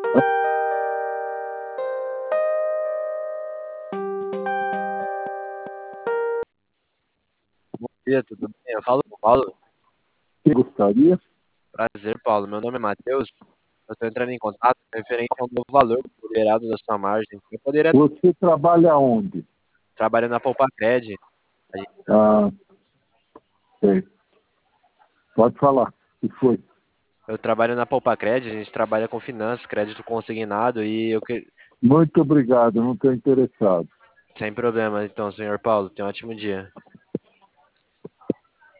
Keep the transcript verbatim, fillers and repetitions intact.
Bom dia, tudo bem? Eu falo com o Paulo. Que gostaria? Prazer, Paulo. Meu nome é Matheus. Eu estou entrando em contato referente a um novo valor liberado da sua margem. Eu poderia Você trabalha onde? trabalhar na Poupacred. A gente- Ah, sei. Pode falar. O que foi? Eu trabalho na Poupacred, a gente trabalha com finanças, crédito consignado e eu que... Muito obrigado, não estou interessado. Sem problema, então, senhor Paulo. Tenha um ótimo dia.